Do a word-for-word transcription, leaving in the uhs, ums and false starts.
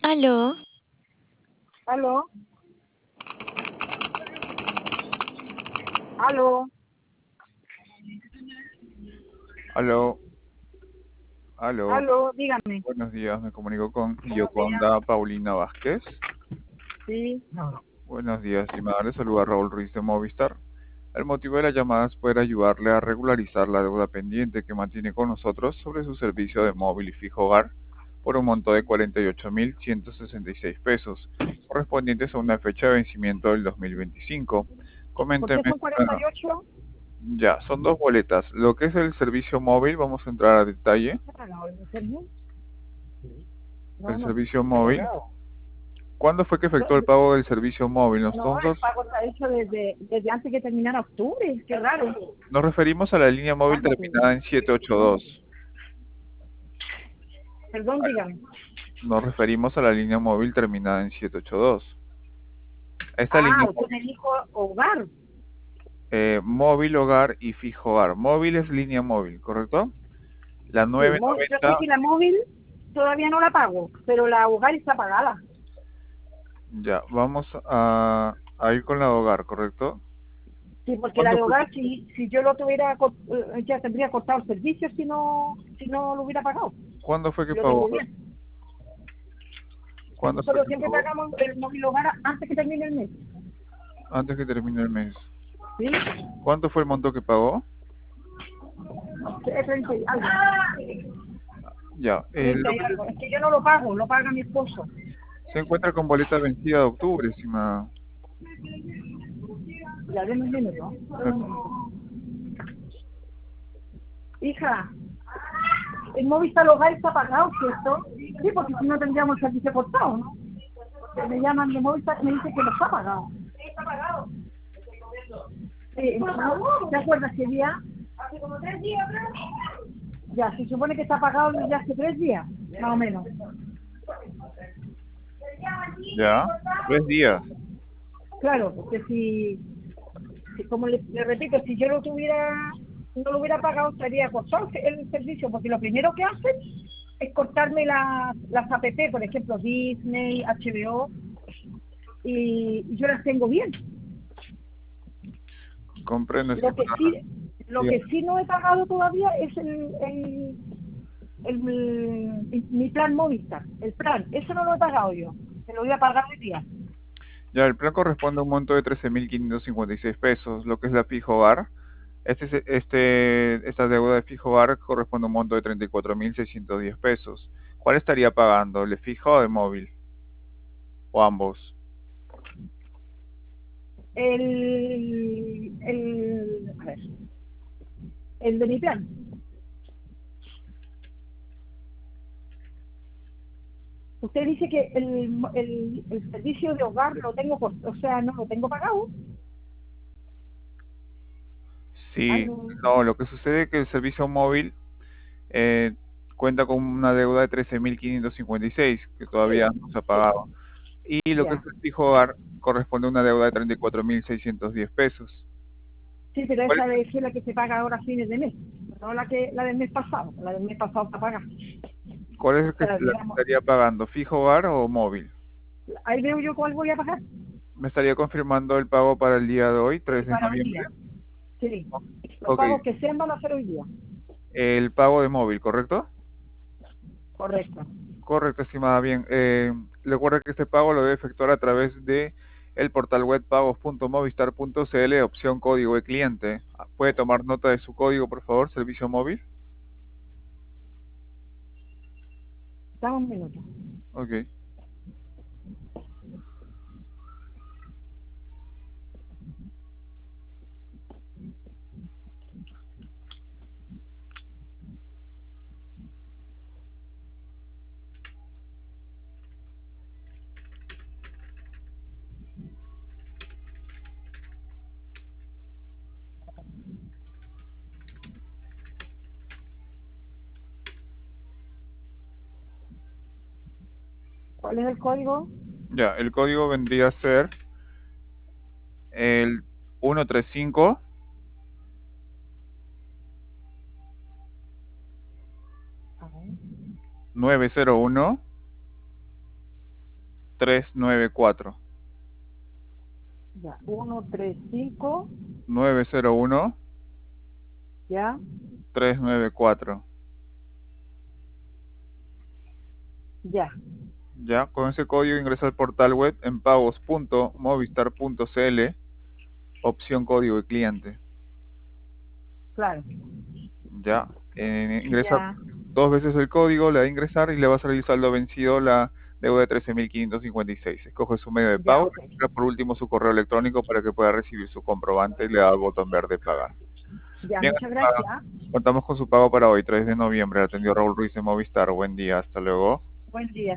Aló, Aló, aló, Aló, aló, aló, dígame. buenos días, me comunico con Buenos días. Yoconda Paulina Vázquez. Sí, no. Buenos días, estimada, le saluda Raúl Ruiz de Movistar. El motivo de la llamada es poder ayudarle a regularizar la deuda pendiente que mantiene con nosotros sobre su servicio de móvil y fijo hogar por un monto de cuarenta y ocho mil ciento sesenta y seis pesos, correspondientes a una fecha de vencimiento del dos mil veinticinco. ¿Por qué Coménteme, son cuarenta y bueno, ocho? ya, son dos boletas. Lo que es el servicio móvil, vamos a entrar a detalle. ¿Se ha pagado el Sergio? No, El no, servicio se ha móvil. pagado. ¿Cuándo fue que Yo- efectuó el pago del servicio móvil? no, el Nosotros pago está hecho desde, desde antes que terminara octubre. Qué raro. nos referimos a la línea móvil Antes. terminada en siete ocho dos. Perdón, dígame. Nos referimos a la línea móvil terminada en siete ocho dos. Esta Ah, línea usted móvil, me dijo hogar. eh, móvil, hogar y fijo hogar. Móvil es línea móvil, ¿correcto? La Sí, nueve mó- yo sé noventa. que la móvil todavía no la pago, pero la hogar está pagada. Ya, vamos a, a ir con la hogar, ¿correcto? Sí, porque la ¿Cuándo de fue que, hogar, si, si yo lo tuviera, co- eh, ya tendría cortado el servicio si no, si no lo hubiera pagado. ¿cuándo fue que Lo pagó? tengo bien. ¿Cuándo fue Nosotros que siempre pagó? pagamos el móvil hogar antes que termine el mes. Antes que termine el mes. ¿Sí? ¿Cuánto fue el monto que pagó? Es treinta y algo. Ya, eh, treinta lo y que algo. Es que yo no lo pago, lo paga mi esposo. se encuentra con boleta vencida de octubre, estimada. Ya, denme un minuto. Eh, Denme un minuto. Hija, el móvil está hogar está pagado, ¿cierto? Sí, porque si no tendríamos el servicio cortado, ¿no? Porque me llaman de móvil y me dicen que no está pagado. Sí, está pagado. Sí, ¿no? ¿Te acuerdas qué día? Hace como tres días, ¿no? Ya, se supone que está pagado desde hace tres días, más o menos. Ya, tres días. Claro, porque si, si como le, le repito, si yo lo tuviera, no lo hubiera pagado, estaría costado el servicio, porque lo primero que hacen es cortarme las, las app, por ejemplo, Disney, H B O, y, y yo las tengo bien. Comprendo, Lo que estimada. sí, lo Diga- que sí no he pagado todavía es el, el, el- el- mi plan Movistar, el plan, eso no lo he pagado yo, se lo voy a pagar hoy día. Ya, el plan corresponde a un monto de trece mil quinientos cincuenta y seis pesos, lo que es la fijo bar. Este, es- este, esta deuda de fijo bar corresponde a un monto de treinta y cuatro mil seiscientos diez pesos. ¿Cuál estaría pagando? ¿Le fijo o de móvil? ¿O ambos? El, el, a ver, el de mi plan. Usted dice que el, el, el servicio de hogar lo tengo, por, o sea, no lo tengo pagado. Sí, Algo, no, lo que sucede es que el servicio móvil eh, cuenta con una deuda de trece mil quinientos cincuenta y seis que todavía sí, no se ha sí, pagado. Y lo que es ya. el fijo bar corresponde a una deuda de treinta y cuatro mil seiscientos diez pesos. Sí, pero ¿Cuál esa es la que se paga ahora a fines de mes, no la que la del mes pasado. La del mes pasado está pagada. ¿Cuál es O el que sea, la que digamos, estaría pagando? ¿Fijo hogar o móvil? ahí veo yo cuál voy a pagar. Me estaría confirmando el pago para el día de hoy, Sí, tres de para hoy noviembre. día. Sí. O- Los Ok, pagos que sean van a ser hoy día. el pago de móvil, ¿correcto? Correcto. Correcto, estimada. Bien, eh, recuerda que este pago lo debe efectuar a través de el portal web pagos punto movistar punto cl, opción código de cliente. Ah, ¿puede tomar nota de su código, por favor, servicio móvil? Dame un minuto. Ok. ¿Cuál es el código? Ya, el código vendría a ser el uno tres cinco A ver. nueve cero uno tres nueve cuatro. Ya, uno tres cinco. nueve cero uno. Ya. tres nueve cuatro. Ya. Ya, con ese código ingresa al portal web en pagos punto movistar punto cl, opción código de cliente. Claro. Ya, eh, ingresa Ya. dos veces el código, le da a ingresar y le va a salir el saldo vencido, la deuda de trece mil quinientos cincuenta y seis. Escoge su medio de Ya, pago, ok. registra por último su correo electrónico para que pueda recibir su comprobante y le da al botón verde pagar. Ya, Bien, muchas estimada, gracias. contamos con su pago para hoy, tres de noviembre. Atendió Raúl Ruiz de Movistar. Buen día, hasta luego. Buen día.